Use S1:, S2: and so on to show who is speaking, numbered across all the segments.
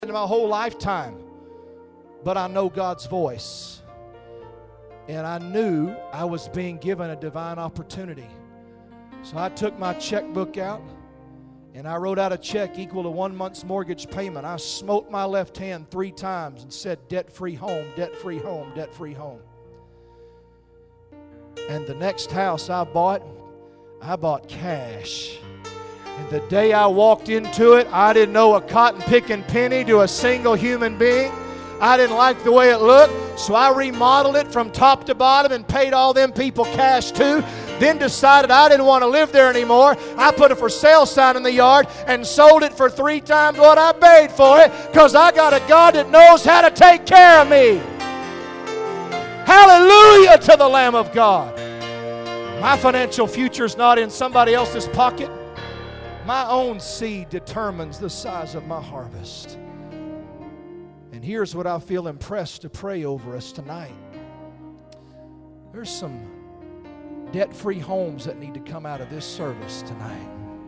S1: in my whole lifetime, but I know God's voice. And I knew I was being given a divine opportunity. So I took my checkbook out and I wrote out a check equal to 1 month's mortgage payment. I smote my left hand 3 times and said, debt-free home, debt-free home, debt-free home. And the next house I bought cash. And the day I walked into it, I didn't know a cotton-picking penny to a single human being. I didn't like the way it looked, so I remodeled it from top to bottom and paid all them people cash too. Then decided I didn't want to live there anymore. I put a for sale sign in the yard and sold it for 3 times what I paid for it, because I got a God that knows how to take care of me. Hallelujah to the Lamb of God. My financial future is not in somebody else's pocket. My own seed determines the size of my harvest. And here's what I feel impressed to pray over us tonight. There's some debt-free homes that need to come out of this service tonight.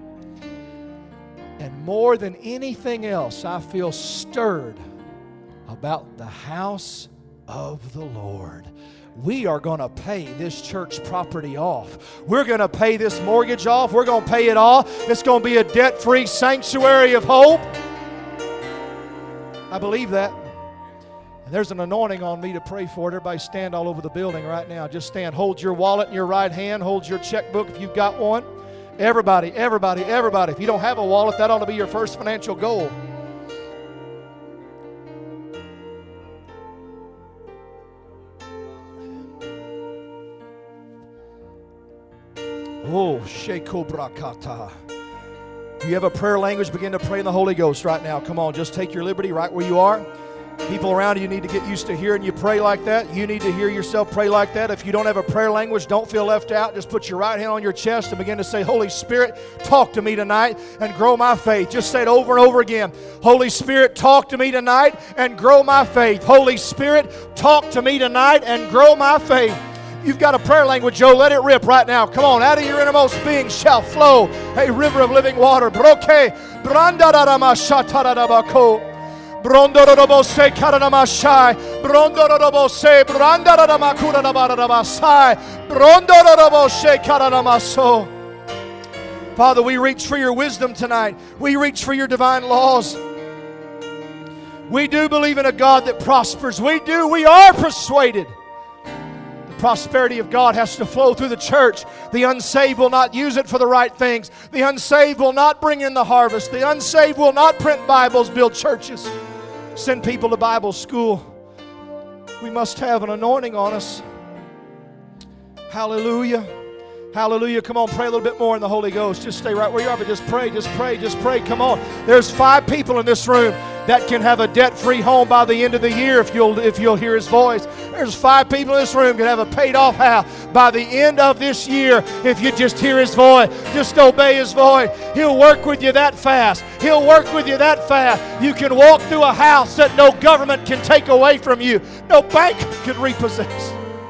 S1: And more than anything else, I feel stirred about the house of the Lord. We are going to pay this church property off. We're going to pay this mortgage off. We're going to pay it all. It's going to be a debt-free sanctuary of hope. I believe that. And there's an anointing on me to pray for it. Everybody stand all over the building right now. Just stand. Hold your wallet in your right hand. Hold your checkbook if you've got one. Everybody. If you don't have a wallet, that ought to be your first financial goal. Oh, Sheko Brakata. If you have a prayer language, begin to pray in the Holy Ghost right now. Come on, just take your liberty right where you are. People around you need to get used to hearing you pray like that. You need to hear yourself pray like that. If you don't have a prayer language, don't feel left out. Just put your right hand on your chest and begin to say, Holy Spirit, talk to me tonight and grow my faith. Just say it over and over again. Holy Spirit, talk to me tonight and grow my faith. Holy Spirit, talk to me tonight and grow my faith. You've got a prayer language, Joe. Let it rip right now. Come on. Out of your innermost being shall flow a river of living water. Broke. Brandararamashatarabako. Brondorobose karanamashai. Brondorobose brandaramakuranabarabasai. Brondorobose karanamaso. Father, we reach for your wisdom tonight. We reach for your divine laws. We do believe in a God that prospers. We are persuaded. Prosperity of God has to flow through the church. The unsaved will not use it for the right things. The unsaved will not bring in the harvest. The unsaved will not print Bibles, build churches, send people to Bible school. We must have an anointing on us. Hallelujah. Hallelujah. Come on, pray a little bit more in the Holy Ghost. Just stay right where you are, but just pray, just pray, just pray. Come on. There's 5 people in this room that can have a debt-free home by the end of the year if you'll hear His voice. There's 5 people in this room can have a paid-off house by the end of this year if you just hear His voice. Just obey His voice. He'll work with you that fast. He'll work with you that fast. You can walk through a house that no government can take away from you. No bank can repossess.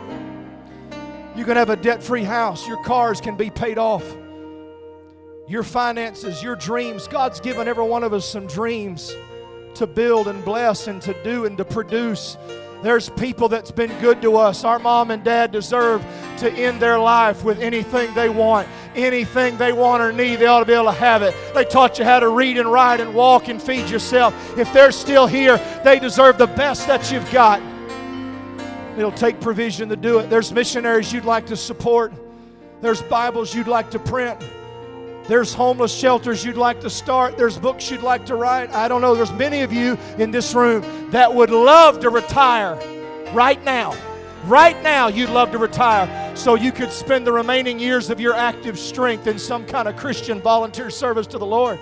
S1: You can have a debt-free house. Your cars can be paid off. Your finances, your dreams. God's given every one of us some dreams to build and bless and to do and to produce. There's people that's been good to us. Our mom and dad deserve to end their life with anything they want. Anything they want or need, they ought to be able to have it. They taught you how to read and write and walk and feed yourself. If they're still here, they deserve the best that you've got. It'll take provision to do it. There's missionaries you'd like to support. There's Bibles you'd like to print. There's homeless shelters you'd like to start. There's books you'd like to write. I don't know. There's many of you in this room that would love to retire right now. Right now you'd love to retire so you could spend the remaining years of your active strength in some kind of Christian volunteer service to the Lord.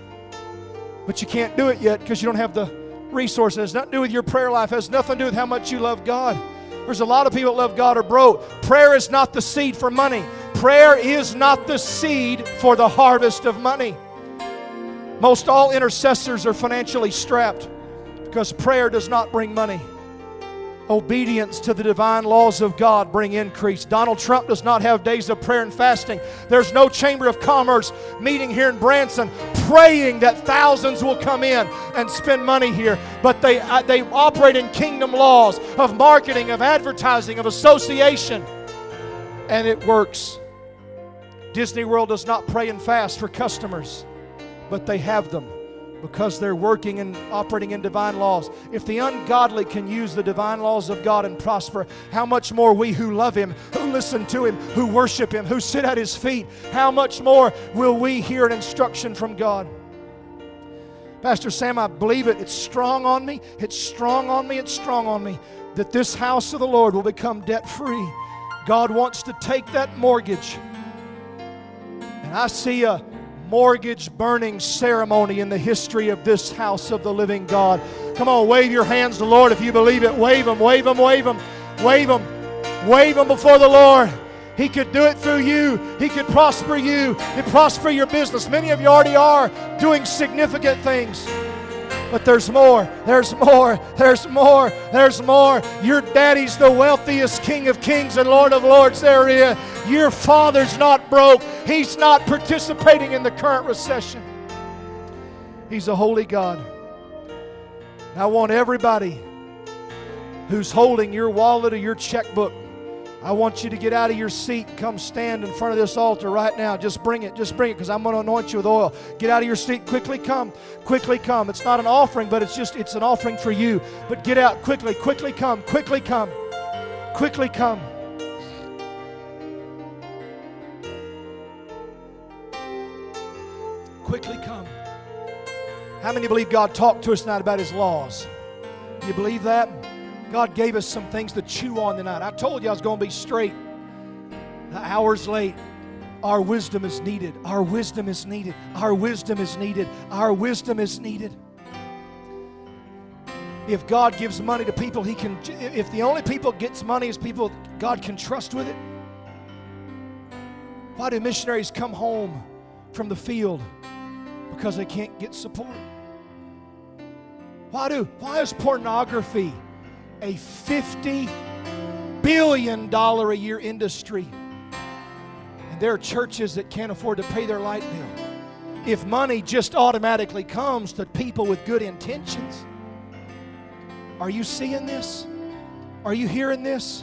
S1: But you can't do it yet because you don't have the resources. It has nothing to do with your prayer life. It has nothing to do with how much you love God. There's a lot of people that love God are broke. Prayer is not the seed for money. Prayer is not the seed for the harvest of money. Most all intercessors are financially strapped because prayer does not bring money. Obedience to the divine laws of God bring increase. Donald Trump does not have days of prayer and fasting. There's no Chamber of Commerce meeting here in Branson praying that thousands will come in and spend money here. But they operate in kingdom laws of marketing, of advertising, of association. And it works. Disney World does not pray and fast for customers, but they have them because they're working and operating in divine laws. If the ungodly can use the divine laws of God and prosper, how much more we who love Him, who listen to Him, who worship Him, who sit at His feet, how much more will we hear an instruction from God? Pastor Sam, I believe it. It's strong on me. It's strong on me. It's strong on me that this house of the Lord will become debt-free. God wants to take that mortgage. And I see a mortgage burning ceremony in the history of this house of the living God. Come on, wave your hands to the Lord if you believe it. Wave them, wave them, wave them, wave them. Wave them before the Lord. He could do it through you. He could prosper you. He'd prosper your business. Many of you already are doing significant things. But there's more, there's more, there's more, there's more. Your daddy's the wealthiest King of Kings and Lord of Lords there is. Your father's not broke. He's not participating in the current recession. He's a holy God. And I want everybody who's holding your wallet or your checkbook, I want you to get out of your seat and come stand in front of this altar right now. Just bring it, because I'm going to anoint you with oil. Get out of your seat, quickly come, quickly come. It's not an offering, but it's an offering for you. But get out quickly, quickly come, quickly come, quickly come. Quickly come. How many believe God talked to us tonight about His laws? You believe that? God gave us some things to chew on tonight. I told you I was going to be straight. Hours late. Our wisdom is needed. Our wisdom is needed. Our wisdom is needed. Our wisdom is needed. If God gives money to people, if the only people gets money is people God can trust with it, why do missionaries come home from the field? Because they can't get support. Why is pornography a $50 billion a year industry? And there are churches that can't afford to pay their light bill. If money just automatically comes to people with good intentions. Are you seeing this? Are you hearing this?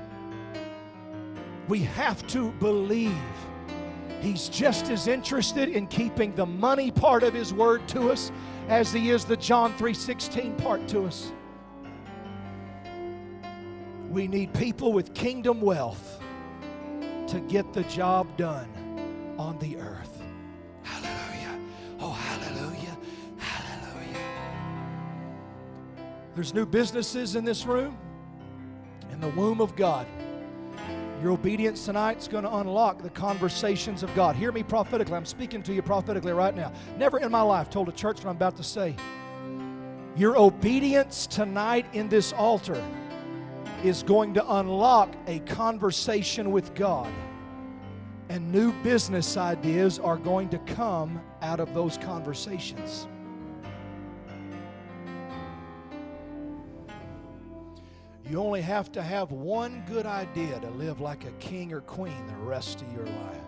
S1: We have to believe He's just as interested in keeping the money part of His word to us as He is the John 3:16 part to us. We need people with kingdom wealth to get the job done on the earth. Hallelujah. Oh, hallelujah. Hallelujah. There's new businesses in this room, in the womb of God. Your obedience tonight is going to unlock the conversations of God. Hear me prophetically. I'm speaking to you prophetically right now. Never in my life told a church what I'm about to say. Your obedience tonight in this altar is going to unlock a conversation with God. And new business ideas are going to come out of those conversations. You only have to have one good idea to live like a king or queen the rest of your life.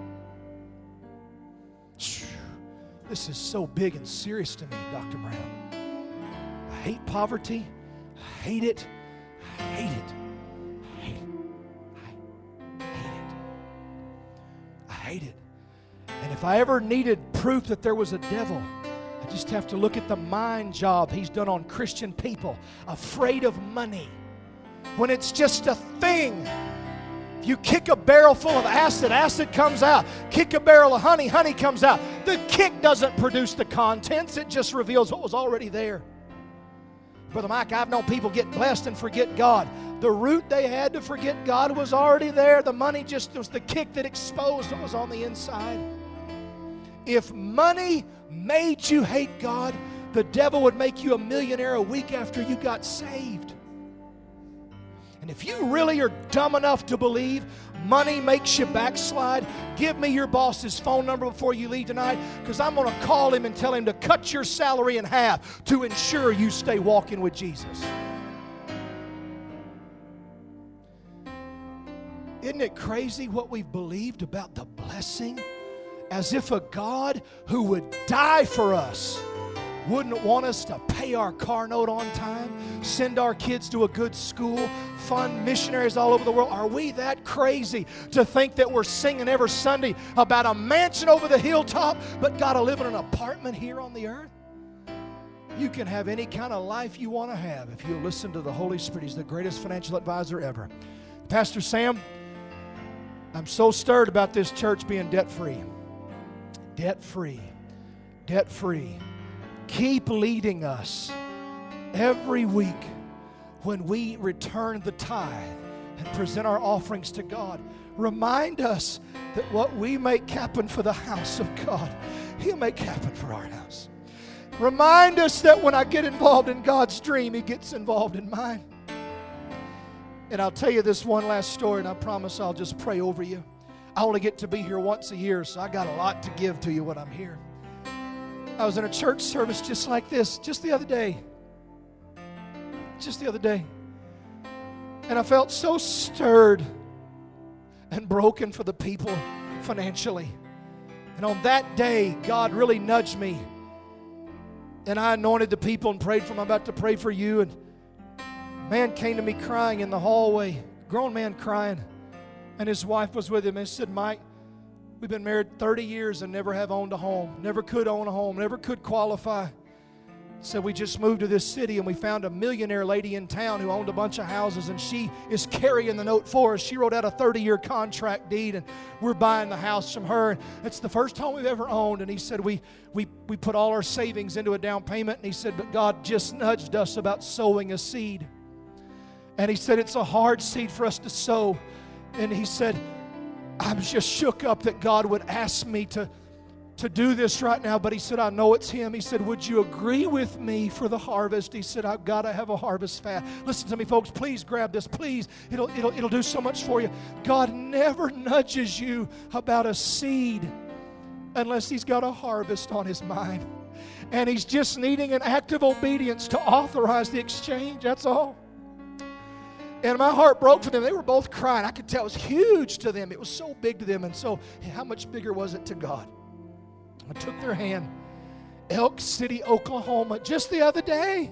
S1: This is so big and serious to me, Dr. Brown. I hate poverty. I hate it. I hate it. I hate it. I hate it. I hate it. And if I ever needed proof that there was a devil, I just have to look at the mind job He's done on Christian people, afraid of money. When it's just a thing. You kick a barrel full of acid, acid comes out. Kick a barrel of honey, honey comes out. The kick doesn't produce the contents, it just reveals what was already there. Brother Mike, I've known people get blessed and forget God. The root they had to forget God was already there. The money just was the kick that exposed what was on the inside. If money made you hate God, the devil would make you a millionaire a week after you got saved. And if you really are dumb enough to believe money makes you backslide, give me your boss's phone number before you leave tonight, because I'm going to call him and tell him to cut your salary in half to ensure you stay walking with Jesus. Isn't it crazy what we've believed about the blessing? As if a God who would die for us wouldn't want us to pay our car note on time, send our kids to a good school, fund missionaries all over the world. Are we that crazy to think that we're singing every Sunday about a mansion over the hilltop, but got to live in an apartment here on the earth? You can have any kind of life you want to have if you listen to the Holy Spirit. He's the greatest financial advisor ever. Pastor Sam, I'm so stirred about this church being debt-free. Debt-free. Debt-free. Keep leading us every week when we return the tithe and present our offerings to God. Remind us that what we make happen for the house of God, He'll make happen for our house. Remind us that when I get involved in God's dream, He gets involved in mine. And I'll tell you this one last story, and I promise I'll just pray over you. I only get to be here once a year, so I got a lot to give to you when I'm here. I was in a church service just like this, just the other day. Just the other day. And I felt so stirred and broken for the people financially. And on that day, God really nudged me. And I anointed the people and prayed for them. I'm about to pray for you. And a man came to me crying in the hallway, grown man crying. And his wife was with him. And he said, Mike, we've been married 30 years and never have owned a home. Never could own a home. Never could qualify. So we just moved to this city and we found a millionaire lady in town who owned a bunch of houses, and she is carrying the note for us. She wrote out a 30-year contract deed, and we're buying the house from her. And it's the first home we've ever owned. And he said we put all our savings into a down payment. And he said, but God just nudged us about sowing a seed. And he said, it's a hard seed for us to sow. And he said, I'm just shook up that God would ask me to do this right now. But he said, I know it's Him. He said, would you agree with me for the harvest? He said, I've got to have a harvest fast. Listen to me, folks. Please grab this. Please. It'll do so much for you. God never nudges you about a seed unless He's got a harvest on His mind. And He's just needing an act of obedience to authorize the exchange. That's all. And my heart broke for them. They were both crying. I could tell it was huge to them. It was so big to them. And so how much bigger was it to God? I took their hand. Elk City, Oklahoma, just the other day.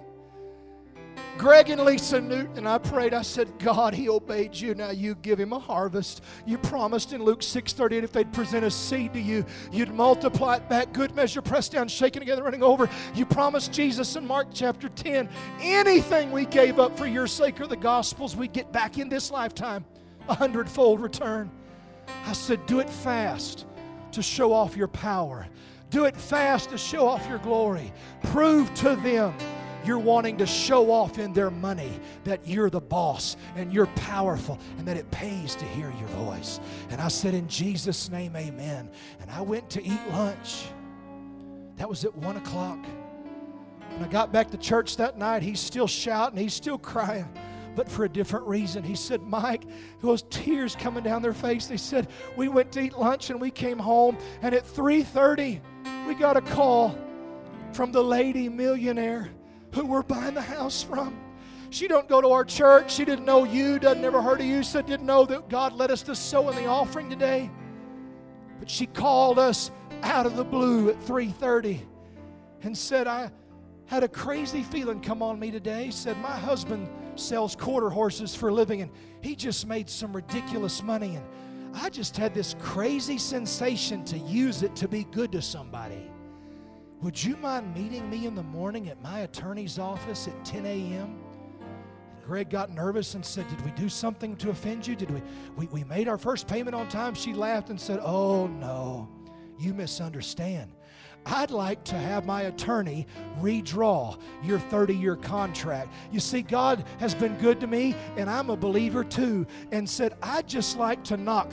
S1: Greg and Lisa Newton, and I prayed. I said, God, he obeyed you. Now you give him a harvest. You promised in Luke 6:38 if they'd present a seed to you, you'd multiply it back. Good measure, pressed down, shaken together, running over. You promised Jesus in Mark chapter 10, anything we gave up for your sake or the gospel's, we'd get back in this lifetime 100-fold return. I said, do it fast to show off your power. Do it fast to show off your glory. Prove to them you're wanting to show off in their money that you're the boss and you're powerful and that it pays to hear your voice. And I said, in Jesus' name, amen. And I went to eat lunch. That was at 1 o'clock. When I got back to church that night, he's still shouting, he's still crying, but for a different reason. He said, Mike, there was tears coming down their face. They said, we went to eat lunch and we came home, and at 3:30, we got a call from the lady millionaire who we're buying the house from. She don't go to our church. She didn't know you, doesn't never heard of you, so didn't know that God led us to sow in the offering today. But she called us out of the blue at 3:30 and said, I had a crazy feeling come on me today. Said, my husband sells quarter horses for a living, and he just made some ridiculous money, and I just had this crazy sensation to use it to be good to somebody. Would you mind meeting me in the morning at my attorney's office at 10 a.m.? Greg got nervous and said, did we do something to offend you? Did we made our first payment on time? She laughed and said, oh no, you misunderstand. I'd like to have my attorney redraw your 30-year contract. You see, God has been good to me, and I'm a believer too, and said, I'd just like to knock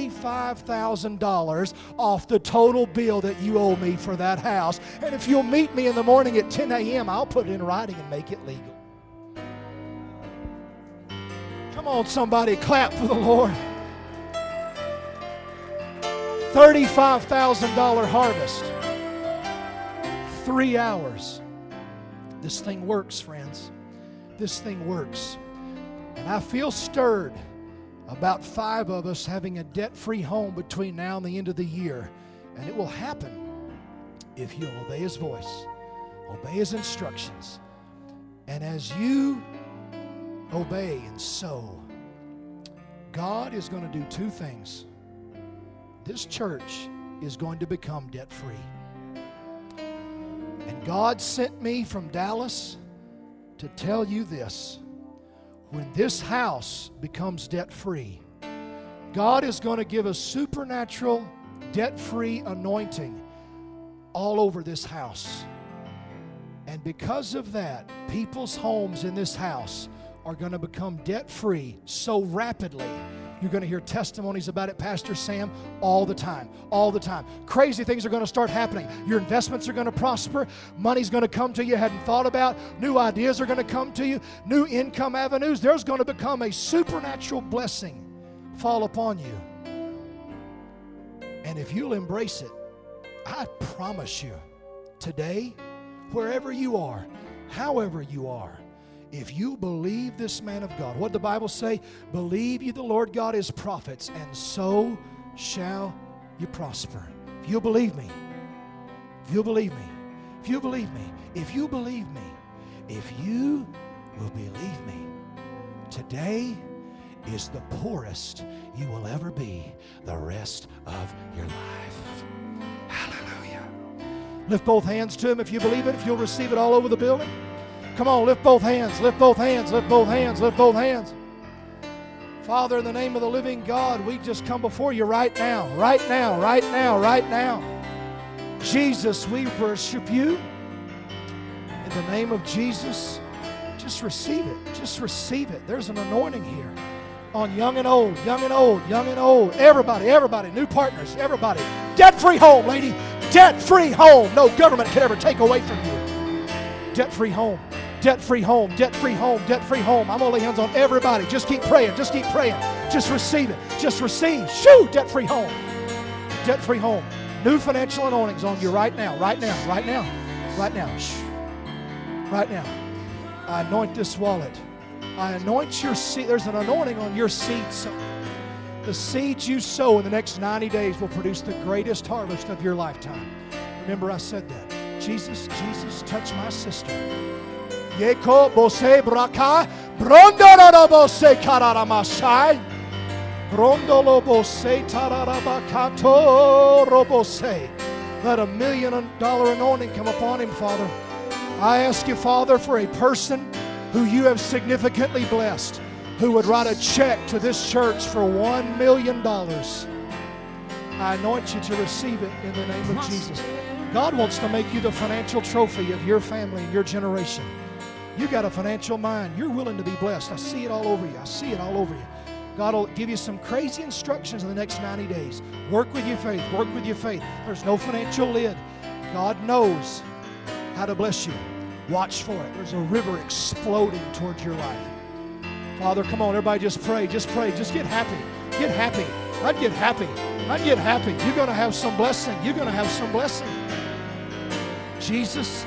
S1: $35,000 off the total bill that you owe me for that house. And if you'll meet me in the morning at 10 a.m., I'll put it in writing and make it legal. Come on, somebody, clap for the Lord. $35,000 harvest. 3 hours. This thing works, friends. This thing works. And I feel stirred about 5 of us having a debt-free home between now and the end of the year. And it will happen if you'll obey His voice, obey His instructions. And as you obey and sow, God is going to do 2 things. This church is going to become debt-free. And God sent me from Dallas to tell you this. When this house becomes debt-free, God is going to give a supernatural debt-free anointing all over this house. And because of that, people's homes in this house are going to become debt-free so rapidly. You're going to hear testimonies about it, Pastor Sam, all the time. All the time. Crazy things are going to start happening. Your investments are going to prosper. Money's going to come to you you hadn't thought about. New ideas are going to come to you. New income avenues. There's going to become a supernatural blessing fall upon you. And if you'll embrace it, I promise you, today, wherever you are, however you are, if you believe this man of God, what did the Bible say? Believe ye the Lord God His prophets, and so shall you prosper. If you'll believe me, if you'll believe me, if you believe me, if you believe me, if you will believe me, today is the poorest you will ever be the rest of your life. Hallelujah. Lift both hands to Him if you believe it, if you'll receive it all over the building. Come on, lift both hands, lift both hands, lift both hands, lift both hands. Father, in the name of the living God, we just come before you right now, right now, right now, right now. Jesus, we worship you. In the name of Jesus, just receive it, just receive it. There's an anointing here on young and old, young and old, young and old. Everybody, new partners, everybody. Debt-free home, lady, debt-free home. No government can ever take away from you. Debt-free home. Debt-free home, debt-free home, debt-free home. I'm going to lay hands on everybody. Just keep praying, just keep praying. Just receive it, just receive. Shoo, debt-free home. Debt-free home. New financial anointings on you right now, right now, right now, right now. Shh. Right now. I anoint this wallet. I anoint your seed. There's an anointing on your seed. So the seeds you sow in the next 90 days will produce the greatest harvest of your lifetime. Remember I said that. Jesus, touch my sister. Yeko bose braka, brondolo bose kararamasai, brondolo bose tararabakato robose. Let $1 million anointing come upon him, Father. I ask you, Father, for a person who you have significantly blessed, who would write a check to this church for $1 million. I anoint you to receive it in the name of Jesus. God wants to make you the financial trophy of your family and your generation. You got a financial mind. You're willing to be blessed. I see it all over you. I see it all over you. God will give you some crazy instructions in the next 90 days. Work with your faith. Work with your faith. There's no financial lid. God knows how to bless you. Watch for it. There's a river exploding towards your life. Father, come on, everybody just pray. Just pray. Just get happy. Get happy. I'd get happy. I'd get happy. You're going to have some blessing. You're going to have some blessing. Jesus,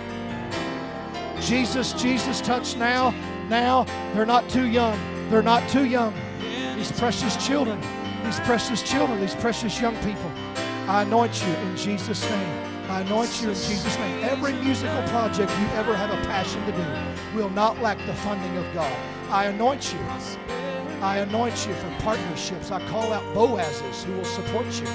S1: touch now. Now, they're not too young. They're not too young. These precious children, these precious young people. I anoint you in Jesus' name. I anoint you in Jesus' name. Every musical project you ever have a passion to do will not lack the funding of God. I anoint you. I anoint you for partnerships. I call out Boazes who will support you.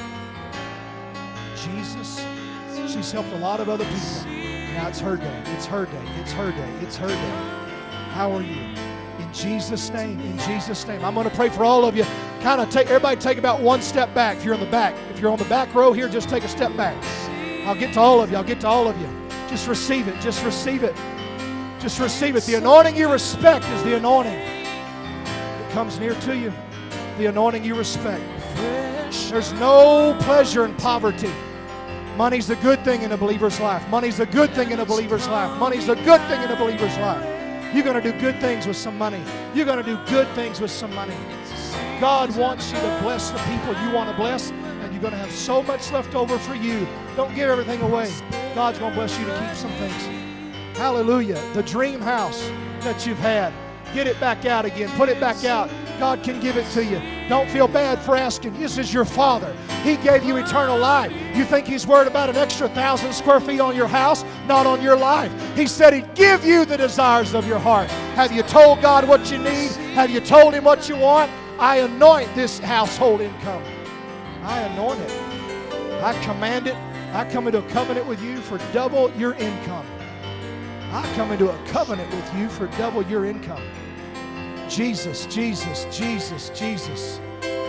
S1: Jesus, she's helped a lot of other people. Now it's her day. It's her day. It's her day. It's her day. How are you? In Jesus' name. In Jesus' name. I'm going to pray for all of you. Everybody take about one step back. If you're in the back, if you're on the back row here, just take a step back. I'll get to all of you. I'll get to all of you. Just receive it. Just receive it. Just receive it. The anointing you respect is the anointing that comes near to you. The anointing you respect. There's no pleasure in poverty. Money's a good thing in a believer's life. Money's a good thing in a believer's life. Money's a good thing in a believer's life. You're going to do good things with some money. You're going to do good things with some money. God wants you to bless the people you want to bless, and you're going to have so much left over for you. Don't give everything away. God's going to bless you to keep some things. Hallelujah. The dream house that you've had, get it back out again. Put it back out. God can give it to you. Don't feel bad for asking. This is your Father. He gave you eternal life. You think He's worried about an extra 1,000 square feet on your house? Not on your life. He said He'd give you the desires of your heart. Have you told God what you need? Have you told Him what you want? I anoint this household income. I anoint it. I command it. I come into a covenant with you for double your income. I come into a covenant with you for double your income. Jesus, Jesus, Jesus, Jesus.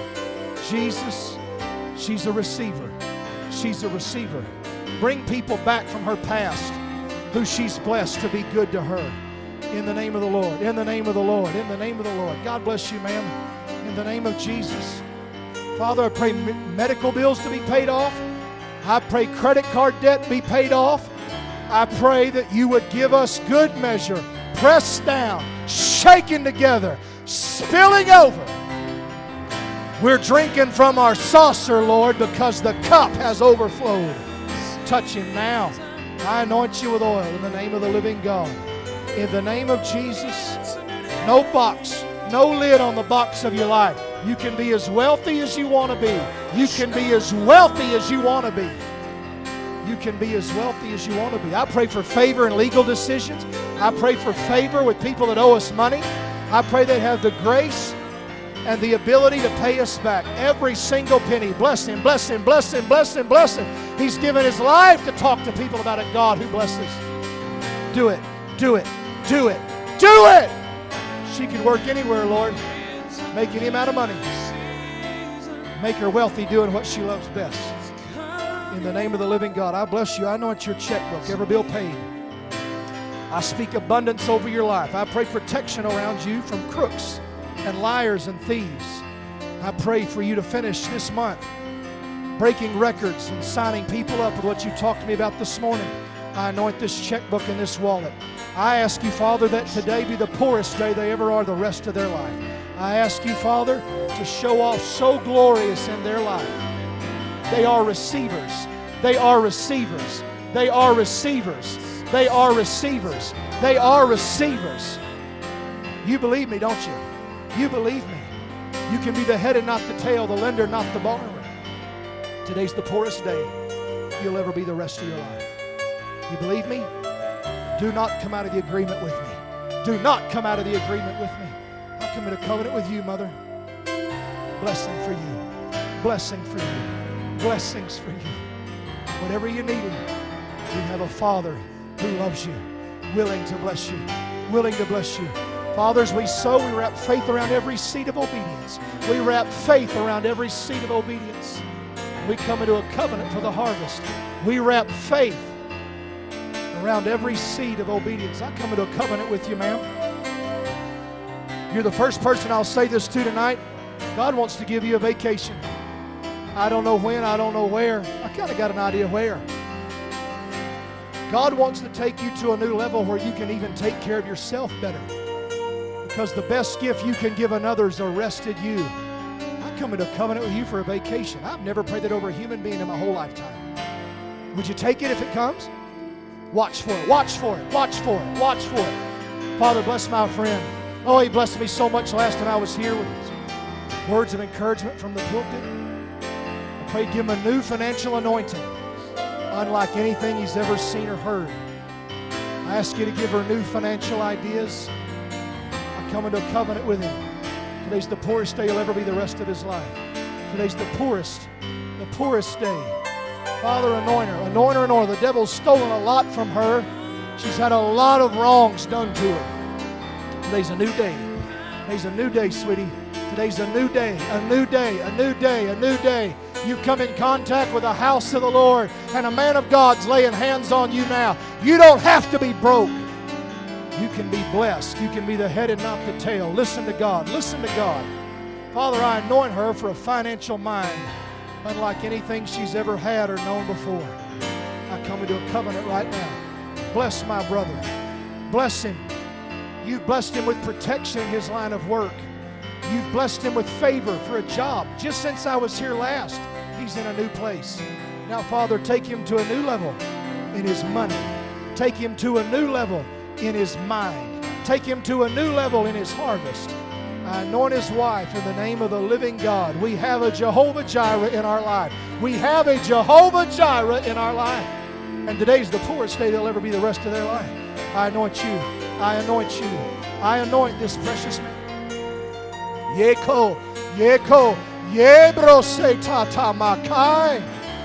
S1: Jesus, she's a receiver. She's a receiver. Bring people back from her past who she's blessed to be good to her. In the name of the Lord, in the name of the Lord, in the name of the Lord. God bless you, ma'am. In the name of Jesus. Father, I pray medical bills to be paid off. I pray credit card debt be paid off. I pray that you would give us good measure, pressed down, shaken together, spilling over. We're drinking from our saucer, Lord, because the cup has overflowed. Touch Him now. I anoint you with oil in the name of the living God. In the name of Jesus, no box, no lid on the box of your life. You can be as wealthy as you want to be. You can be as wealthy as you want to be. You can be as wealthy as you want to be. I pray for favor in legal decisions. I pray for favor with people that owe us money. I pray they have the grace and the ability to pay us back every single penny. Bless Him, bless Him, bless Him, bless Him, bless Him. He's given His life to talk to people about a God who blesses. Do it, do it, do it, do it! She can work anywhere, Lord, making Him out of money. Make her wealthy doing what she loves best. In the name of the living God, I bless you. I anoint your checkbook, every bill paid. I speak abundance over your life. I pray protection around you from crooks and liars and thieves. I pray for you to finish this month breaking records and signing people up with what you talked to me about this morning. I anoint this checkbook and this wallet. I ask you, Father, that today be the poorest day they ever are the rest of their life. I ask you, Father, to show off so glorious in their life. They are receivers. They are receivers. They are receivers. They are receivers. They are receivers. You believe me, don't you? You believe me. You can be the head and not the tail, the lender, not the borrower. Today's the poorest day you'll ever be the rest of your life. You believe me? Do not come out of the agreement with me. Do not come out of the agreement with me. I come into covenant with you, Mother. Blessing for you. Blessing for you. Blessings for you. Whatever you need, you have a Father who loves you, willing to bless you, willing to bless you. Fathers, we sow, we wrap faith around every seed of obedience. We wrap faith around every seed of obedience. We come into a covenant for the harvest. We wrap faith around every seed of obedience. I come into a covenant with you, ma'am. You're the first person I'll say this to tonight. God wants to give you a vacation. I don't know when, I don't know where. I kind of got an idea where. God wants to take you to a new level where you can even take care of yourself better. Because the best gift you can give another is arrested you. I come into a covenant with you for a vacation. I've never prayed that over a human being in my whole lifetime. Would you take it if it comes? Watch for it, watch for it, watch for it, watch for it. Father, bless my friend. Oh, he blessed me so much last time I was here with his words of encouragement from the pulpit. I pray give him a new financial anointing, unlike anything he's ever seen or heard. I ask you to give her new financial ideas. I come into a covenant with him. Today's the poorest day he'll ever be the rest of his life. Today's the poorest day. Father, anoint her, anoint her, anoint her. The devil's stolen a lot from her. She's had a lot of wrongs done to her. Today's a new day. Today's a new day, sweetie. Today's a new day, a new day, a new day, a new day. You come in contact with the house of the Lord, and a man of God's laying hands on you now. You don't have to be broke. You can be blessed. You can be the head and not the tail. Listen to God. Listen to God. Father, I anoint her for a financial mind unlike anything she's ever had or known before. I come into a covenant right now. Bless my brother. Bless him. You've blessed him with protection in his line of work. You've blessed him with favor for a job. Just since I was here last, he's in a new place. Now, Father, take him to a new level in his money. Take him to a new level in his mind. Take him to a new level in his harvest. I anoint his wife in the name of the living God. We have a Jehovah Jireh in our life. We have a Jehovah Jireh in our life. And today's the poorest day they'll ever be the rest of their life. I anoint you. I anoint you. I anoint this precious man. Yeko, yeko, yebro se tata makai.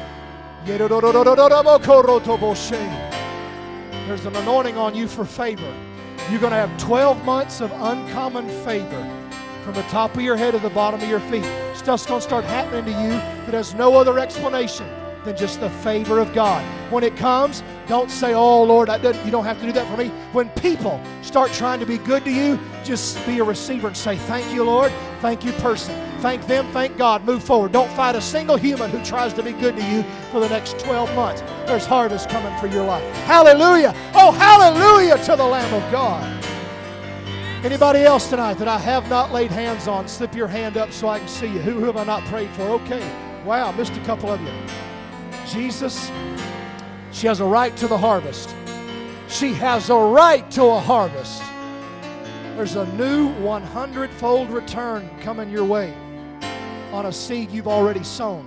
S1: There's an anointing on you for favor. You're going to have 12 months of uncommon favor from the top of your head to the bottom of your feet. Stuff's going to start happening to you that has no other explanation than just the favor of God. When it comes, don't say, oh, Lord, you don't have to do that for me. When people start trying to be good to you, just be a receiver and say, thank you, Lord. Thank you, person. Thank them. Thank God. Move forward. Don't fight a single human who tries to be good to you for the next 12 months. There's harvest coming for your life. Hallelujah. Oh, hallelujah to the Lamb of God. Anybody else tonight that I have not laid hands on, slip your hand up so I can see you. Who have I not prayed for? Okay. Wow, missed a couple of you. Jesus, she has a right to the harvest. She has a right to a harvest. There's a new 100-fold return coming your way on a seed you've already sown.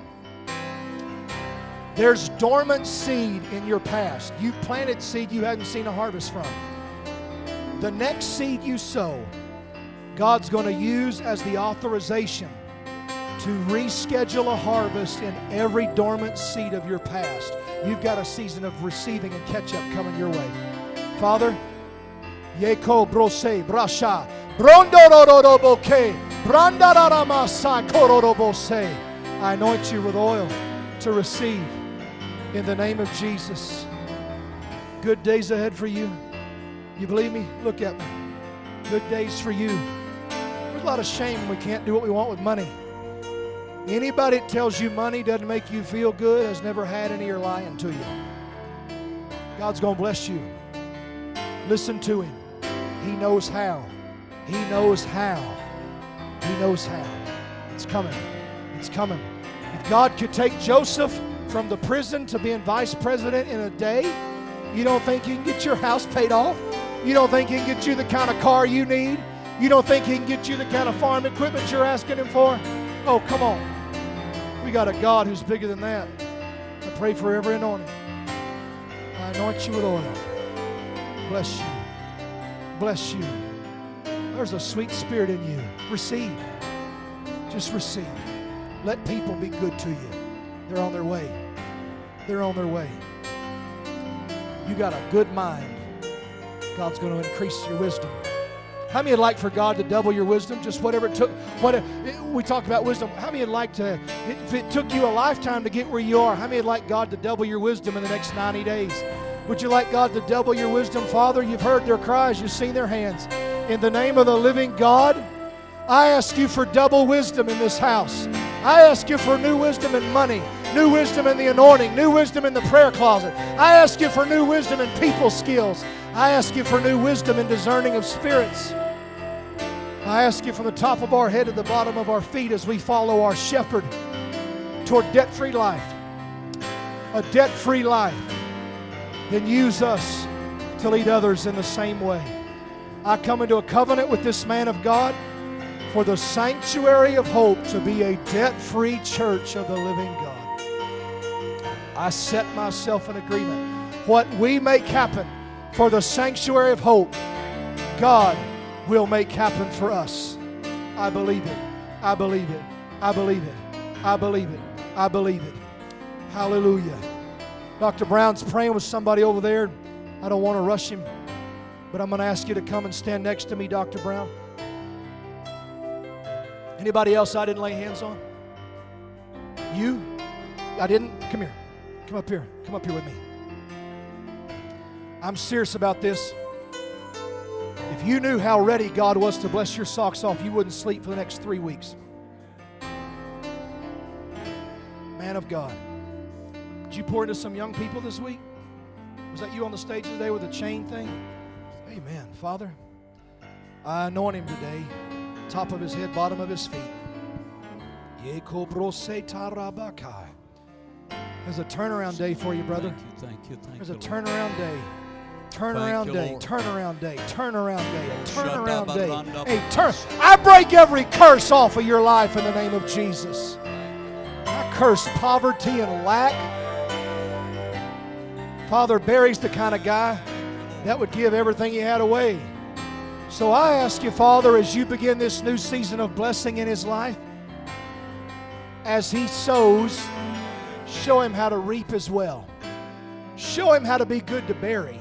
S1: There's dormant seed in your past. You've planted seed you hadn't seen a harvest from. The next seed you sow, God's going to use as the authorization to reschedule a harvest in every dormant seed of your past. You've got a season of receiving and catch-up coming your way. Father, Yeko brose brasha brondororoboke brandararamasai kororobose. I anoint you with oil to receive in the name of Jesus. Good days ahead for you. You believe me? Look at me. Good days for you. There's a lot of shame when we can't do what we want with money. Anybody that tells you money doesn't make you feel good has never had any or lying to you. God's going to bless you. Listen to Him. He knows how. He knows how. He knows how. It's coming. It's coming. If God could take Joseph from the prison to being vice president in a day, you don't think He can get your house paid off? You don't think He can get you the kind of car you need? You don't think He can get you the kind of farm equipment you're asking Him for? Oh, come on. We got a God who's bigger than that. I pray for every anointing. I anoint you with oil. Bless you. Bless you. There's a sweet spirit in you. Receive. Just receive. Let people be good to you. They're on their way. They're on their way. You got a good mind. God's going to increase your wisdom. How many would like for God to double your wisdom? Just whatever it took. We talk about wisdom. How many would like to, if it took you a lifetime to get where you are, how many would like God to double your wisdom in the next 90 days? Would you like God to double your wisdom? Father, you've heard their cries. You've seen their hands. In the name of the living God, I ask you for double wisdom in this house. I ask you for new wisdom in money, new wisdom in the anointing, new wisdom in the prayer closet. I ask you for new wisdom in people skills. I ask you for new wisdom in discerning of spirits. I ask you from the top of our head to the bottom of our feet as we follow our shepherd toward debt-free life. A debt-free life. Then use us to lead others in the same way. I come into a covenant with this man of God for the sanctuary of hope to be a debt-free church of the living God. I set myself in agreement. What we make happen for the sanctuary of hope, God will make happen for us. I believe it. I believe it. I believe it. I believe it. I believe it. Hallelujah. Dr. Brown's praying with somebody over there. I don't want to rush him, but I'm going to ask you to come and stand next to me, Dr. Brown. Anybody else I didn't lay hands on? You? I didn't? Come here. Come up here. Come up here with me. I'm serious about this. If you knew how ready God was to bless your socks off, you wouldn't sleep for the next 3 weeks. Man of God. Did you pour into some young people this week? Was that you on the stage today with the chain thing? Amen. Father, I anoint him today. Top of his head, bottom of his feet. There's a turnaround day for you, brother.
S2: Thank you.
S1: There's a turnaround day. Turnaround day, turnaround day, turnaround day, turnaround today. I break every curse off of your life in the name of Jesus. I curse poverty and lack. Father, Barry's the kind of guy that would give everything he had away. So I ask you, Father, as you begin this new season of blessing in his life, as he sows, show him how to reap as well. Show him how to be good to Barry.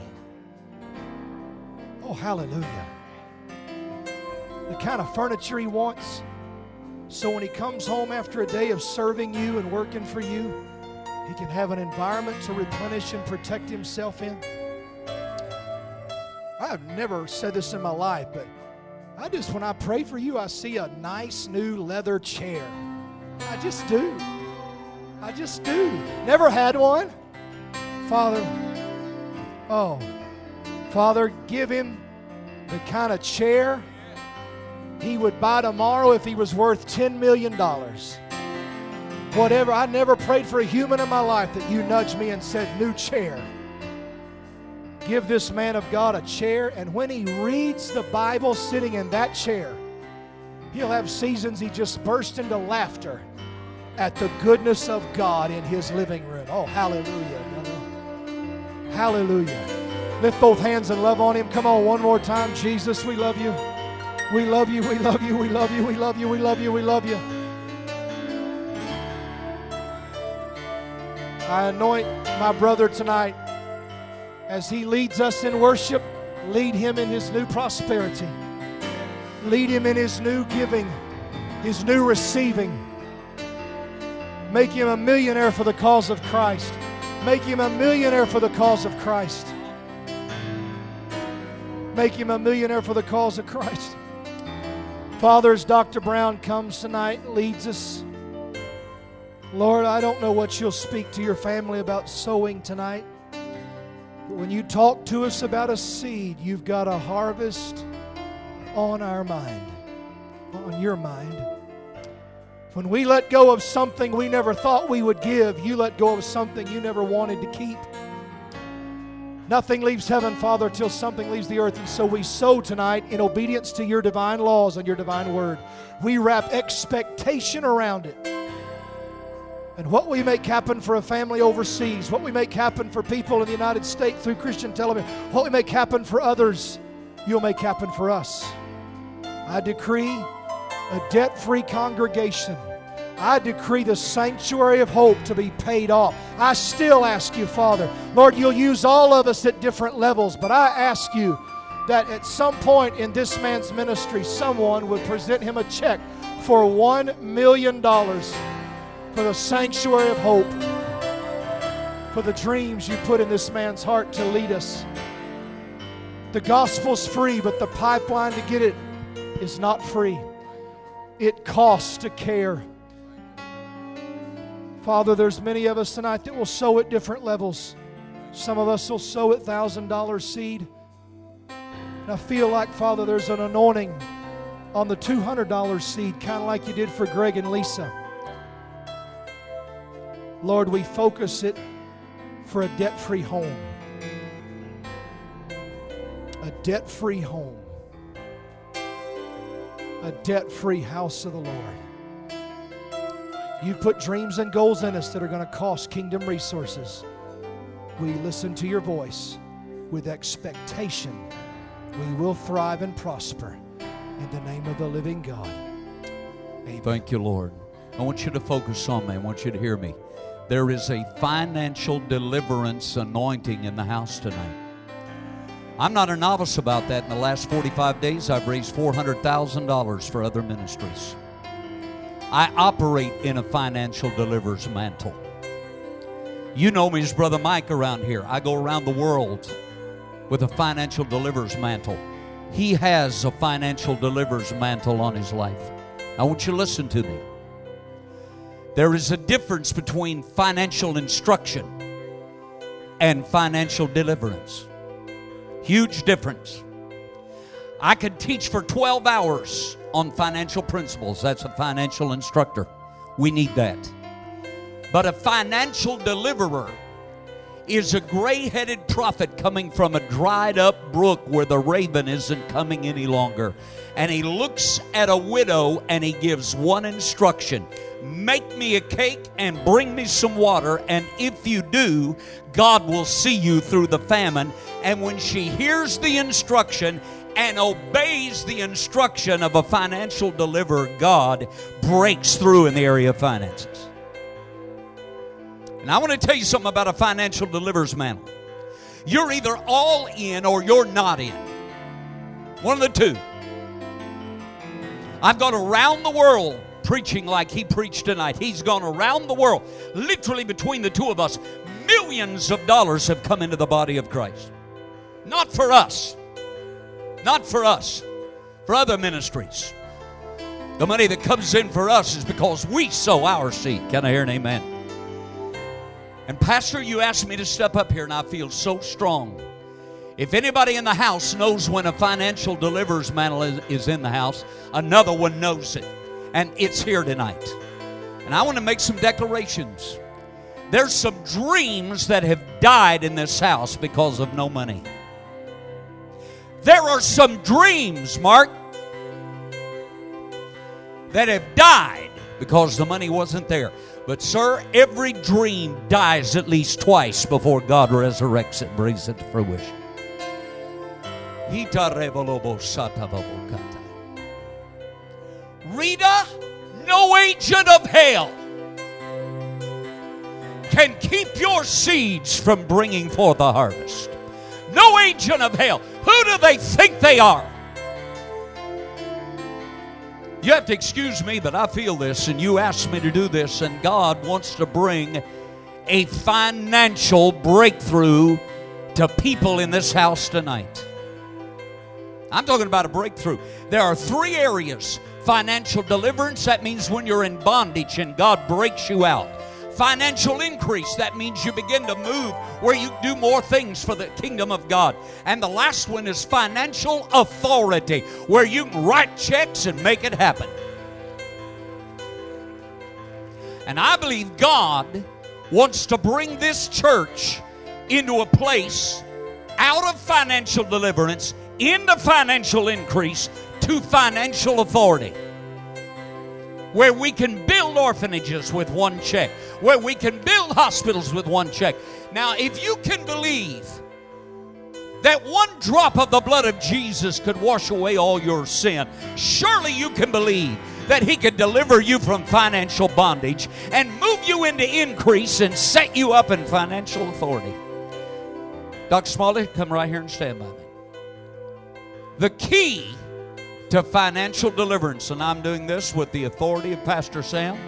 S1: Oh, hallelujah. The kind of furniture he wants, so when he comes home after a day of serving you and working for you, he can have an environment to replenish and protect himself in. I've never said this in my life, but when I pray for you, I see a nice new leather chair. I just do. I just do. Never had one. Father, give him the kind of chair he would buy tomorrow if he was worth $10 million. Whatever. I never prayed for a human in my life that you nudged me and said, new chair. Give this man of God a chair, and when he reads the Bible sitting in that chair, he'll have seasons he just burst into laughter at the goodness of God in his living room. Oh, hallelujah. Hallelujah. Lift both hands and love on him. Come on, one more time. Jesus, we love you. We love you. We love you. We love you. We love you. We love you. We love you. I anoint my brother tonight as he leads us in worship. Lead him in his new prosperity. Lead him in his new giving, his new receiving. Make him a millionaire for the cause of Christ. Make him a millionaire for the cause of Christ. Make him a millionaire for the cause of Christ. Father, as Dr. Brown comes tonight and leads us, Lord, I don't know what you'll speak to your family about sowing tonight. But when you talk to us about a seed, you've got a harvest on our mind, on your mind. When we let go of something we never thought we would give, you let go of something you never wanted to keep. Nothing leaves heaven, Father, till something leaves the earth. And so we sow tonight in obedience to your divine laws and your divine word. We wrap expectation around it. And what we make happen for a family overseas, what we make happen for people in the United States through Christian television, what we make happen for others, you'll make happen for us. I decree a debt-free congregation. I decree the sanctuary of hope to be paid off. I still ask you, Father, Lord, you'll use all of us at different levels, but I ask you that at some point in this man's ministry, someone would present him a check for $1 million for the sanctuary of hope, for the dreams you put in this man's heart to lead us. The gospel's free, but the pipeline to get it is not free. It costs to care. Father, there's many of us tonight that will sow at different levels. Some of us will sow at $1,000 seed. And I feel like, Father, there's an anointing on the $200 seed, kind of like you did for Greg and Lisa. Lord, we focus it for a debt-free home. A debt-free home. A debt-free house of the Lord. You've put dreams and goals in us that are going to cost kingdom resources. We listen to your voice with expectation. We will thrive and prosper in the name of the living God. Amen.
S2: Thank you, Lord. I want you to focus on me. I want you to hear me. There is a financial deliverance anointing in the house tonight. I'm not a novice about that. In the last 45 days, I've raised $400,000 for other ministries. I operate in a financial deliverer's mantle. You know me as Brother Mike around here. I go around the world with a financial deliverer's mantle. He has a financial deliverer's mantle on his life. I want you to listen to me. There is a difference between financial instruction and financial deliverance. Huge difference. I could teach for 12 hours on financial principles. That's a financial instructor. We need that. But a financial deliverer is a gray-headed prophet coming from a dried-up brook where the raven isn't coming any longer. And he looks at a widow and he gives one instruction: make me a cake and bring me some water, and if you do, God will see you through the famine. And when she hears the instruction and obeys the instruction of a financial deliverer, God breaks through in the area of finances. And I want to tell you something about a financial deliverer's mantle. You're either all in or you're not in. One of the two. I've gone around the world preaching like he preached tonight. He's gone around the world. Literally between the two of us, millions of dollars have come into the body of Christ. Not for us. Not for us. For other ministries. The money that comes in for us is because we sow our seed. Can I hear an amen? And Pastor, you asked me to step up here, and I feel so strong. If anybody in the house knows when a financial deliverer's mantle is in the house, another one knows it. And it's here tonight. And I want to make some declarations. There's some dreams that have died in this house because of no money. There are some dreams, Mark, that have died because the money wasn't there. But sir, every dream dies at least twice before God resurrects it and brings it to fruition. Rita, no agent of hell can keep your seeds from bringing forth a harvest. No agent of hell. Who do they think they are? You have to excuse me, but I feel this, and you asked me to do this, and God wants to bring a financial breakthrough to people in this house tonight. I'm talking about a breakthrough. There are 3 areas. Financial deliverance, that means when you're in bondage and God breaks you out. Financial increase, that means you begin to move where you do more things for the kingdom of God. And the last one is financial authority, where you can write checks and make it happen. And I believe God wants to bring this church into a place out of financial deliverance, into financial increase, to financial authority. Where we can build orphanages with one check. Where we can build hospitals with one check. Now, if you can believe that one drop of the blood of Jesus could wash away all your sin, surely you can believe that He could deliver you from financial bondage and move you into increase and set you up in financial authority. Dr. Smalley, come right here and stand by me. The key to financial deliverance, and I'm doing this with the authority of Pastor Sam.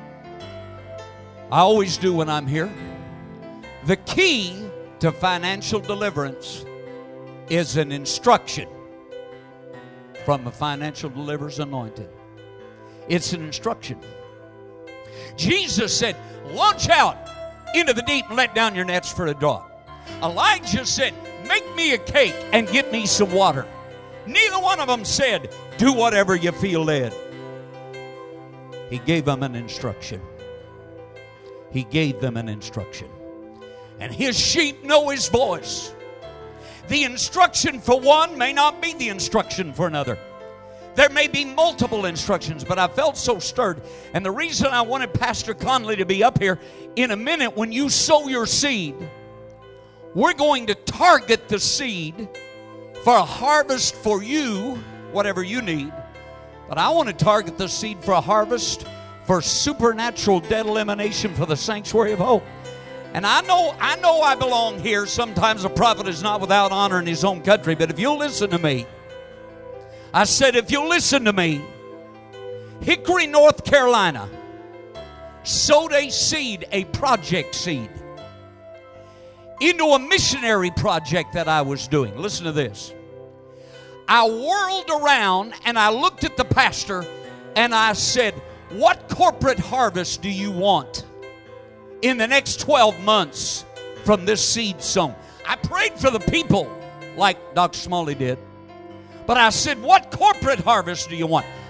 S2: I always do when I'm here. The key to financial deliverance is an instruction from a financial deliverer's anointing. It's an instruction. Jesus said, launch out into the deep and let down your nets for a draught. Elijah said, make me a cake and get me some water. Neither one of them said, do whatever you feel led. He gave them an instruction. He gave them an instruction. And His sheep know His voice. The instruction for one may not be the instruction for another. There may be multiple instructions, but I felt so stirred. And the reason I wanted Pastor Conley to be up here, in a minute when you sow your seed, we're going to target the seed for a harvest for you, whatever you need. But I want to target the seed for a harvest for supernatural debt elimination for the sanctuary of hope. And I know I belong here. Sometimes a prophet is not without honor in his own country. But if you'll listen to me, I said if you'll listen to me, Hickory, North Carolina sowed a seed, a project seed, into a missionary project that I was doing. Listen to this. I whirled around and I looked at the pastor and I said, what corporate harvest do you want in the next 12 months from this seed sown? I prayed for the people like Dr. Smalley did. But I said, what corporate harvest do you want?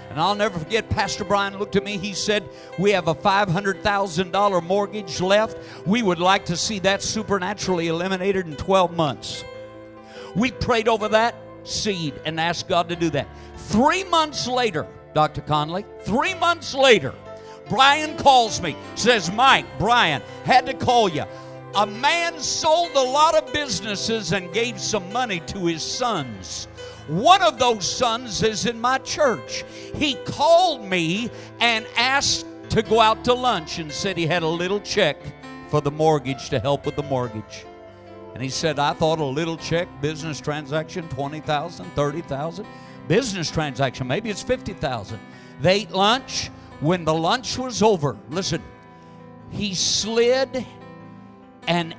S2: And I'll never forget, Pastor Brian looked at me. He said, we have a $500,000 mortgage left. We would like to see that supernaturally eliminated in 12 months. We prayed over that seed and asked God to do that. 3 months later, Dr. Conley, 3 months later, Brian calls me, says, Mike, Brian, had to call you. A man sold a lot of businesses and gave some money to his sons. One of those sons is in my church. He called me and asked to go out to lunch and said he had a little check for the mortgage to help with the mortgage. And he said, I thought a little check, business transaction, $20,000, $30,000. Business transaction, maybe it's $50,000. They ate lunch. When the lunch was over, listen, he slid an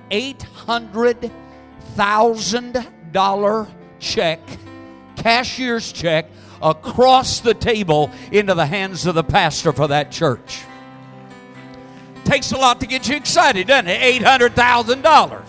S2: $800,000 check, cashier's check, across the table into the hands of the pastor for that church. Takes a lot to get you excited, doesn't it? $800,000.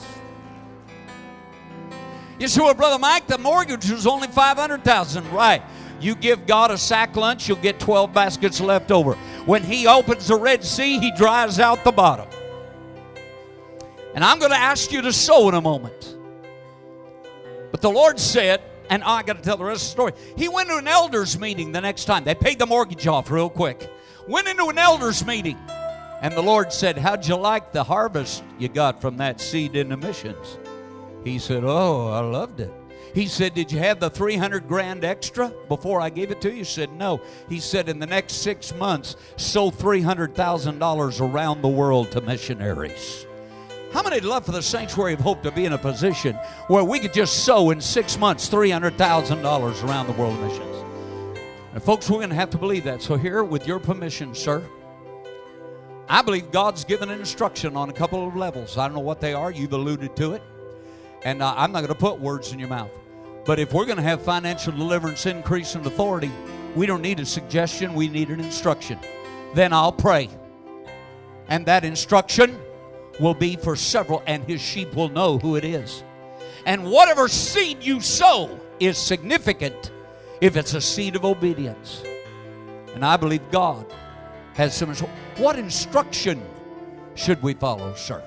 S2: You say, well, Brother Mike, the mortgage was only $500,000. Right. You give God a sack lunch, you'll get 12 baskets left over. When He opens the Red Sea, He dries out the bottom. And I'm going to ask you to sow in a moment. But the Lord said, and I got to tell the rest of the story. He went to an elders meeting the next time. They paid the mortgage off real quick. Went into an elders meeting. And the Lord said, how'd you like the harvest you got from that seed into missions? He said, oh, I loved it. He said, did you have the $300,000 extra before I gave it to you? He said, no. He said, in the next 6 months, sow $300,000 around the world to missionaries. How many would love for the Sanctuary of Hope to be in a position where we could just sow in 6 months $300,000 around the world missions? And folks, we're going to have to believe that. So here, with your permission, sir, I believe God's given instruction on a couple of levels. I don't know what they are. You've alluded to it. And I'm not going to put words in your mouth. But if we're going to have financial deliverance, increase, and authority, we don't need a suggestion. We need an instruction. Then I'll pray. And that instruction will be for several, and His sheep will know who it is. And whatever seed you sow is significant if it's a seed of obedience. And I believe God has some. What instruction should we follow, sir?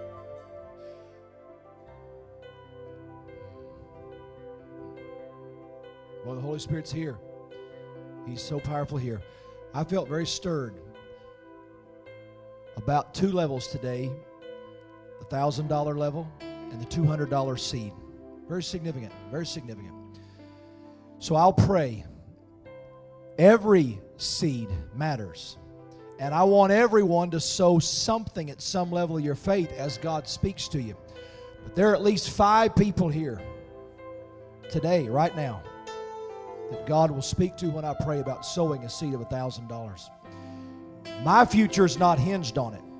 S1: Well, the Holy Spirit's here. He's so powerful here. I felt very stirred about two levels today, the $1,000 level and the $200 seed. Very significant, very significant. So I'll pray. Every seed matters. And I want everyone to sow something at some level of your faith as God speaks to you. But there are at least 5 people here today, right now, that God will speak to when I pray about sowing a seed of $1,000. My future is not hinged on it.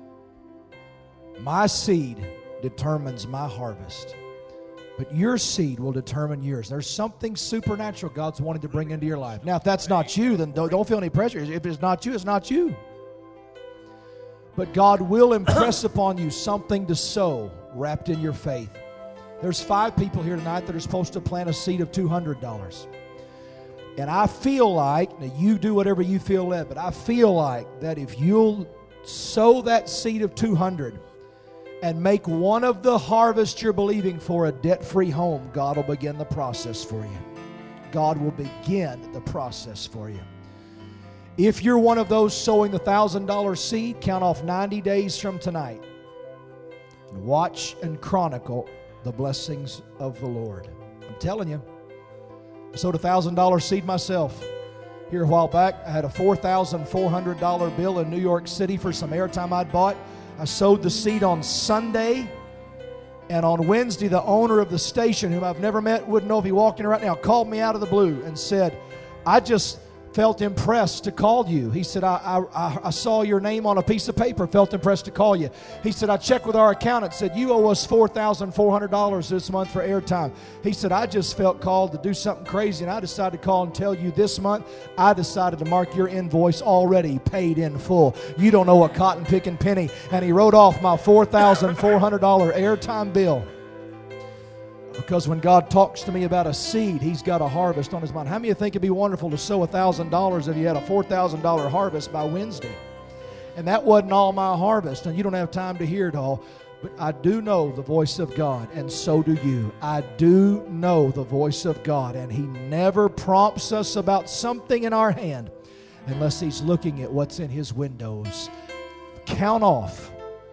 S1: My seed determines my harvest. But your seed will determine yours. There's something supernatural God's wanting to bring into your life. Now, if that's not you, then don't feel any pressure. If it's not you, it's not you. But God will impress upon you something to sow wrapped in your faith. There's 5 people here tonight that are supposed to plant a seed of $200. And I feel like, now you do whatever you feel led, but I feel like that if you'll sow that seed of $200 and make one of the harvests you're believing for a debt-free home, God will begin the process for you. God will begin the process for you. If you're one of those sowing the $1,000 seed, count off 90 days from tonight. And watch and chronicle the blessings of the Lord. I'm telling you. I sowed a $1,000 seed myself. Here a while back, I had a $4,400 bill in New York City for some airtime I'd bought. I sowed the seed on Sunday, and on Wednesday, the owner of the station, whom I've never met, wouldn't know if he walked in right now, called me out of the blue and said, I just felt impressed to call you. He said, I saw your name on a piece of paper, felt impressed to call you. He said, I checked with our accountant, said, you owe us $4,400 this month for airtime. He said, I just felt called to do something crazy, and I decided to call and tell you this month, I decided to mark your invoice already paid in full. You don't owe a cotton picking penny. And he wrote off my $4,400 airtime bill. Because when God talks to me about a seed, He's got a harvest on His mind. How many of you think it'd be wonderful to sow $1,000 if you had a $4,000 harvest by Wednesday? And that wasn't all my harvest, and you don't have time to hear it all. But I do know the voice of God, and so do you. I do know the voice of God, and He never prompts us about something in our hand unless He's looking at what's in His windows. Count off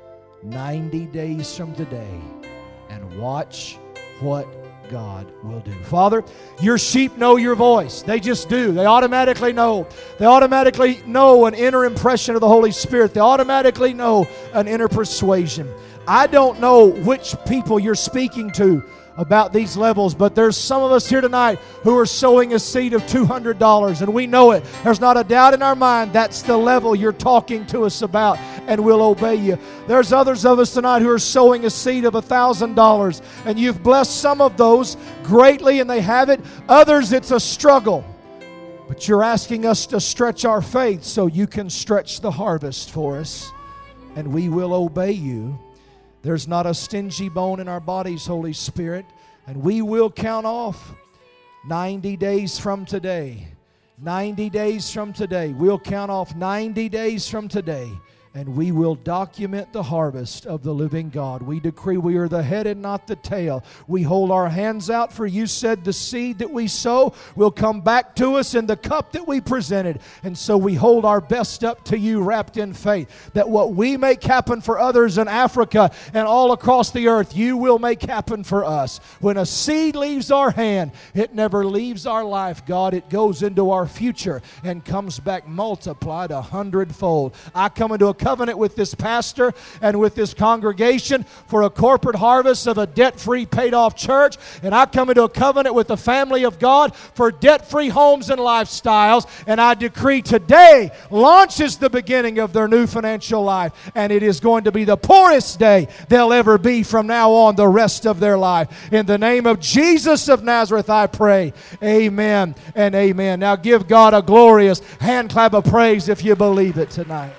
S1: 90 days from today and watch what God will do. Father, your sheep know your voice. They just do. They automatically know. They automatically know an inner impression of the Holy Spirit. They automatically know an inner persuasion. I don't know which people you're speaking to about these levels, but there's some of us here tonight who are sowing a seed of $200, and we know it. There's not a doubt in our mind that's the level you're talking to us about, and we'll obey you. There's others of us tonight who are sowing a seed of $1,000, and you've blessed some of those greatly, and they have it. Others, it's a struggle. But you're asking us to stretch our faith so you can stretch the harvest for us, and we will obey you. There's not a stingy bone in our bodies, Holy Spirit, and we will count off 90 days from today. 90 days from today. We'll count off 90 days from today, and we will document the harvest of the living God. We decree we are the head and not the tail. We hold our hands out, for you said the seed that we sow will come back to us in the cup that we presented. And so we hold our best up to you, wrapped in faith, that what we make happen for others in Africa and all across the earth, you will make happen for us. When a seed leaves our hand, it never leaves our life, God. It goes into our future and comes back multiplied 100-fold. I come into a covenant with this pastor and with this congregation for a corporate harvest of a debt-free, paid-off church. And I come into a covenant with the family of God for debt-free homes and lifestyles. And I decree today launches the beginning of their new financial life. And it is going to be the poorest day they'll ever be from now on the rest of their life. In the name of Jesus of Nazareth, I pray. Amen and amen. Now give God a glorious hand clap of praise if you believe it tonight.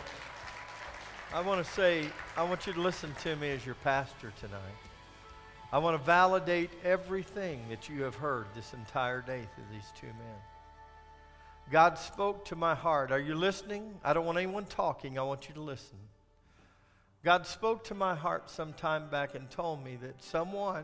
S3: I want to say, I want you to listen to me as your pastor tonight. I want to validate everything that you have heard this entire day through these two men. God spoke to my heart. Are you listening? I don't want anyone talking. I want you to listen. God spoke to my heart some time back and told me that someone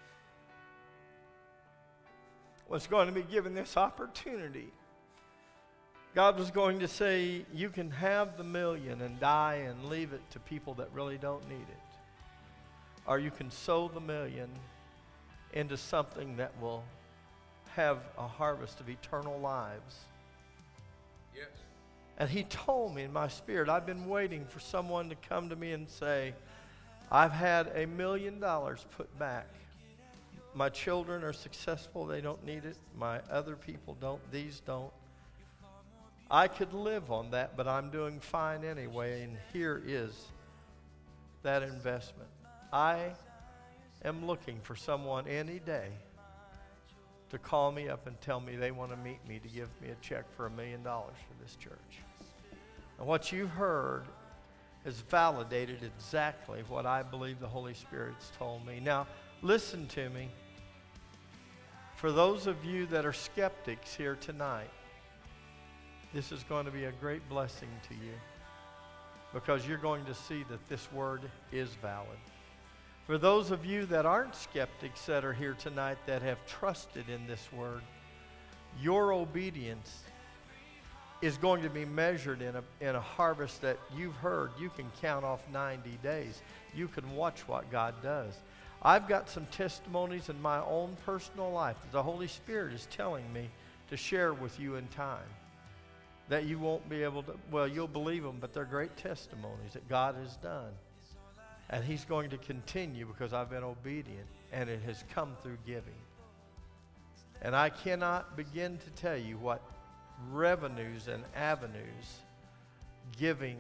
S3: was going to be given this opportunity. God was going to say, you can have the million and die and leave it to people that really don't need it. Or you can sow the million into something that will have a harvest of eternal lives. Yes. And he told me in my spirit, I've been waiting for someone to come to me and say, I've had $1 million put back. My children are successful, they don't need it. My other people don't, these don't. I could live on that, but I'm doing fine anyway, and here is that investment. I am looking for someone any day to call me up and tell me they want to meet me to give me a check for $1 million for this church. And what you heard has validated exactly what I believe the Holy Spirit's told me. Now, listen to me. For those of you that are skeptics here tonight, this is going to be a great blessing to you, because you're going to see that this word is valid. For those of you that aren't skeptics that are here tonight that have trusted in this word, your obedience is going to be measured in a harvest that you've heard. You can count off 90 days. You can watch what God does. I've got some testimonies in my own personal life that the Holy Spirit is telling me to share with you in time. That you won't be able to, well, you'll believe them, but they're great testimonies that God has done. And He's going to continue because I've been obedient, and it has come through giving. And I cannot begin to tell you what revenues and avenues giving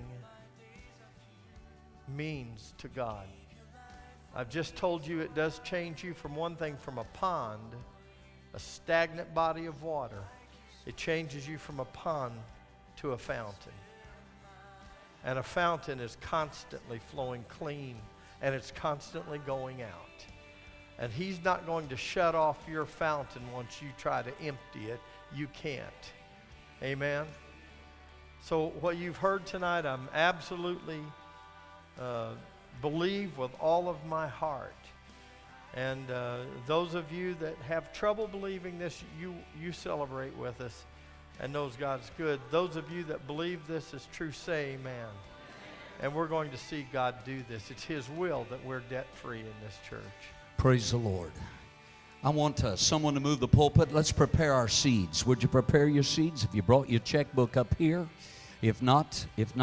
S3: means to God. I've just told you it does change you from one thing, from a pond, a stagnant body of water. It changes you from a pond to a fountain. And a fountain is constantly flowing clean, and it's constantly going out. And He's not going to shut off your fountain once you try to empty it. You can't. Amen? So what you've heard tonight, I'm absolutely believe with all of my heart. And those of you that have trouble believing this, you celebrate with us and knows God's good. Those of you that believe this is true, say amen. And we're going to see God do this. It's His will that we're debt-free in this church.
S2: Praise the Lord. I want someone to move the pulpit. Let's prepare our seeds. Would you prepare your seeds? If you brought your checkbook up here. If not.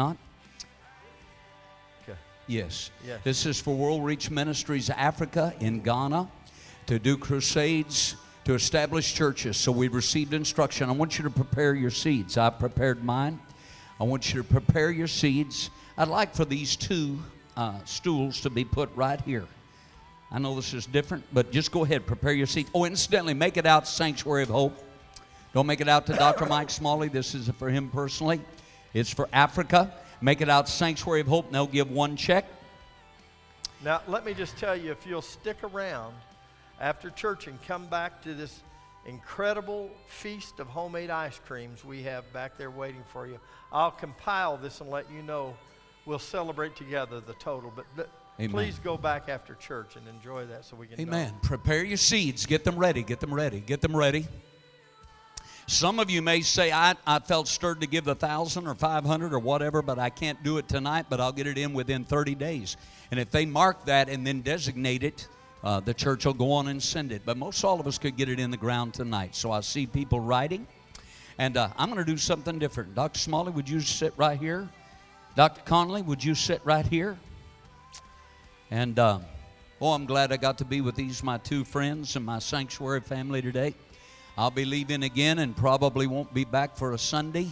S3: Okay.
S2: Yes.
S3: Yes.
S2: This is for World Reach Ministries Africa in Ghana to do crusades, to establish churches. So we received instruction. I want you to prepare your seeds. I prepared mine. I want you to prepare your seeds. I'd like for these two stools to be put right here. I know this is different, but just go ahead, prepare your seats. Oh, incidentally, make it out to Sanctuary of Hope. Don't make it out to Dr. Mike Smalley. This is for him personally. It's for Africa. Make it out to Sanctuary of Hope, and they'll give one check.
S3: Now, let me just tell you, if you'll stick around after church and come back to this incredible feast of homemade ice creams we have back there waiting for you, I'll compile this and let you know. We'll celebrate together the total. But
S2: Amen.
S3: Please go back after church and enjoy that so we can
S2: Amen.
S3: know.
S2: Prepare your seeds. Get them ready. Get them ready. Get them ready. Some of you may say, I felt stirred to give 1,000 or 500 or whatever, but I can't do it tonight, but I'll get it in within 30 days. And if they mark that and then designate it, the church will go on and send it. But most all of us could get it in the ground tonight. So I see people writing. And I'm going to do something different. Dr. Smalley, would you sit right here? Dr. Conley, would you sit right here? And, I'm glad I got to be with these, my two friends and my sanctuary family today. I'll be leaving again and probably won't be back for a Sunday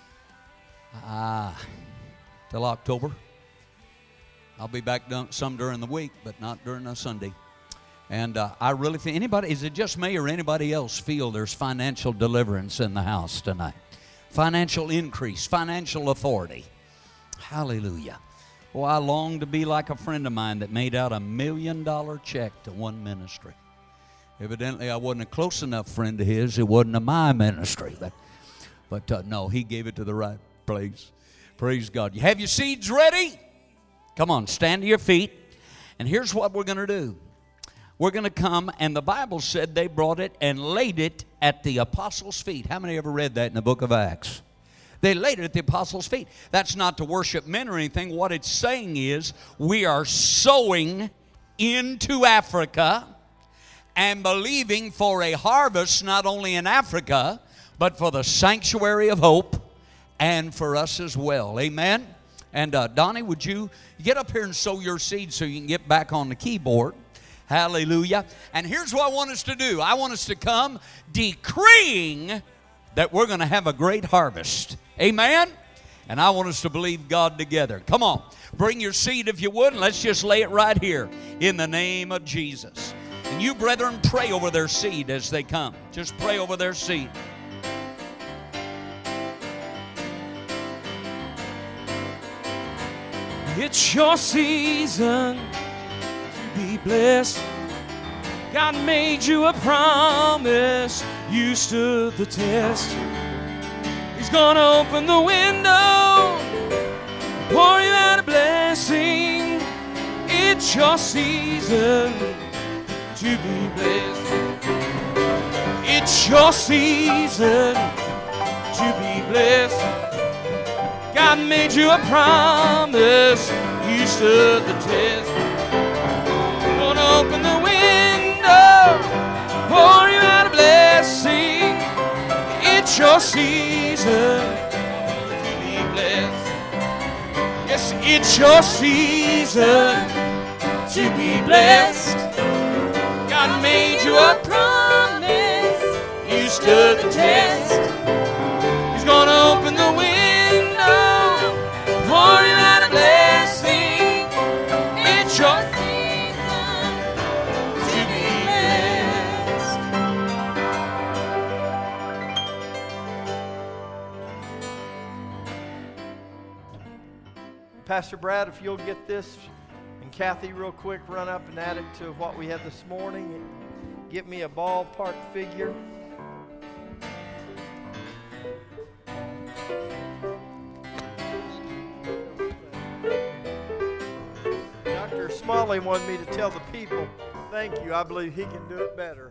S2: till October. I'll be back some during the week, but not during a Sunday. And I really feel, is it just me or anybody else feel there's financial deliverance in the house tonight? Financial increase, financial authority. Hallelujah. Oh, I long to be like a friend of mine that made out $1 million check to one ministry. Evidently, I wasn't a close enough friend to his. It wasn't to my ministry. But no, he gave it to the right place. Praise God. You have your seeds ready? Come on, stand to your feet. And here's what we're going to do. We're going to come, and the Bible said they brought it and laid it at the apostles' feet. How many ever read that in the book of Acts? They laid it at the apostles' feet. That's not to worship men or anything. What it's saying is we are sowing into Africa and believing for a harvest not only in Africa, but for the Sanctuary of Hope and for us as well. Amen? And Donnie, would you get up here and sow your seed so you can get back on the keyboard? Hallelujah. And here's what I want us to do. I want us to come decreeing that we're going to have a great harvest. Amen? And I want us to believe God together. Come on. Bring your seed if you would, and let's just lay it right here in the name of Jesus. And you, brethren, pray over their seed as they come. Just pray over their seed.
S4: It's your season to be blessed. God made you a promise. You stood the test. He's gonna open the window, pour you out a blessing. It's your season to be blessed. It's your season to be blessed. God made you a promise. You stood the test. Gonna open the window, pour you out a blessing. It's your season to be blessed. Yes, it's your season to be blessed. God made you a promise. You stood the test. He's gonna open the window, pour you out a blessing. It's your season to be blessed.
S3: Pastor Brad, if you'll get this And Kathy, real quick, run up and add it to what we had this morning. Get me a ballpark figure. Dr. Smalley wanted me to tell the people, thank you. I believe he can do it better.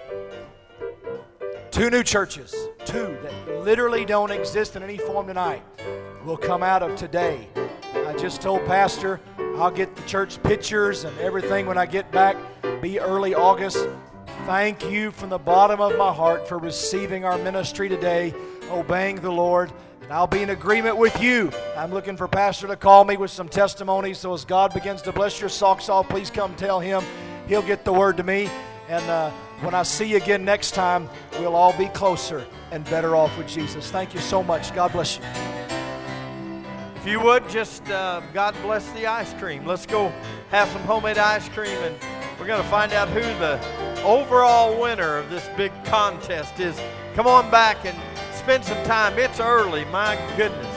S1: 2 new churches, 2 that literally don't exist in any form tonight, will come out of today. I just told Pastor I'll get the church pictures and everything when I get back. Be early August. Thank you from the bottom of my heart for receiving our ministry today, obeying the Lord. And I'll be in agreement with you. I'm looking for Pastor to call me with some testimonies. So as God begins to bless your socks off, please come tell him. He'll get the word to me. And when I see you again next time, we'll all be closer and better off with Jesus. Thank you so much. God bless you.
S3: If you would, just God bless the ice cream. Let's go have some homemade ice cream, and we're going to find out who the overall winner of this big contest is. Come on back and spend some time. It's early, my goodness.